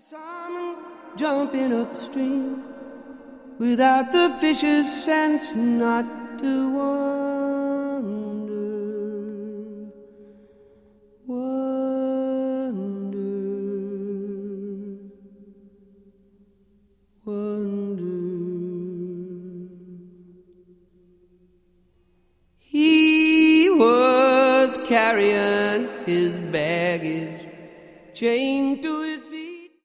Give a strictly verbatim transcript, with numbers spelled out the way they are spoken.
Salmon jumping upstream without the fish's sense not to wonder, wonder, wonder. He was carrying his baggage chained to